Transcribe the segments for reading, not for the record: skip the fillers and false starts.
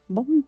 Bom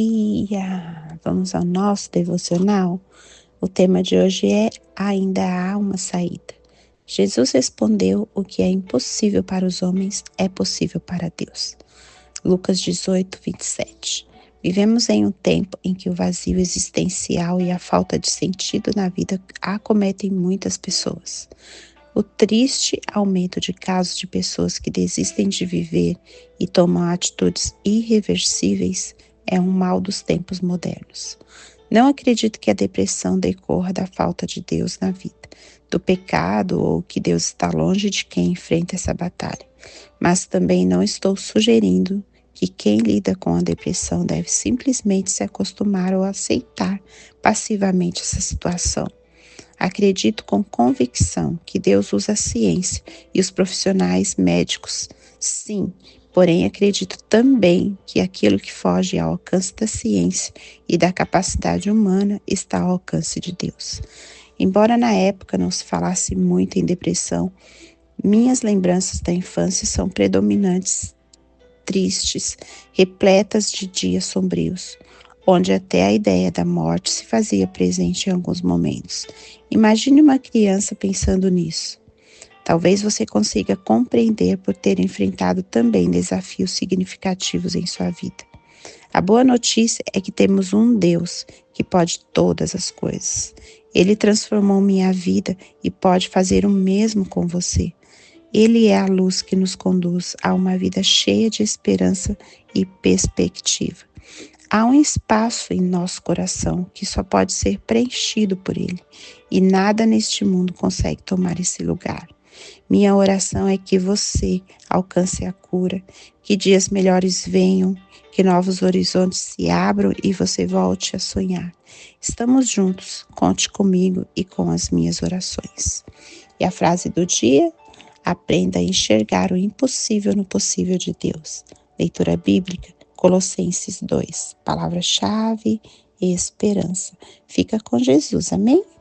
dia! Vamos ao nosso devocional? O tema de hoje é Ainda há uma saída. Jesus respondeu: O que é impossível para os homens é possível para Deus. Lucas 18, 27. Vivemos em um tempo em que o vazio existencial e a falta de sentido na vida acometem muitas pessoas. O triste aumento de casos de pessoas que desistem de viver e tomam atitudes irreversíveis é um mal dos tempos modernos. Não acredito que a depressão decorra da falta de Deus na vida, do pecado ou que Deus está longe de quem enfrenta essa batalha. Mas também não estou sugerindo que quem lida com a depressão deve simplesmente se acostumar ou aceitar passivamente essa situação. Acredito com convicção que Deus usa a ciência e os profissionais médicos, sim, porém acredito também que aquilo que foge ao alcance da ciência e da capacidade humana está ao alcance de Deus. Embora na época não se falasse muito em depressão, minhas lembranças da infância são predominantes, tristes, repletas de dias sombrios, onde até a ideia da morte se fazia presente em alguns momentos. Imagine uma criança pensando nisso. Talvez você consiga compreender por ter enfrentado também desafios significativos em sua vida. A boa notícia é que temos um Deus que pode todas as coisas. Ele transformou minha vida e pode fazer o mesmo com você. Ele é a luz que nos conduz a uma vida cheia de esperança e perspectiva. Há um espaço em nosso coração que só pode ser preenchido por Ele, e nada neste mundo consegue tomar esse lugar. Minha oração é que você alcance a cura, que dias melhores venham, que novos horizontes se abram e você volte a sonhar. Estamos juntos, conte comigo e com as minhas orações. E a frase do dia: aprenda a enxergar o impossível no possível de Deus. Leitura bíblica, Colossenses 2. Palavra-chave: esperança. Fica com Jesus, amém?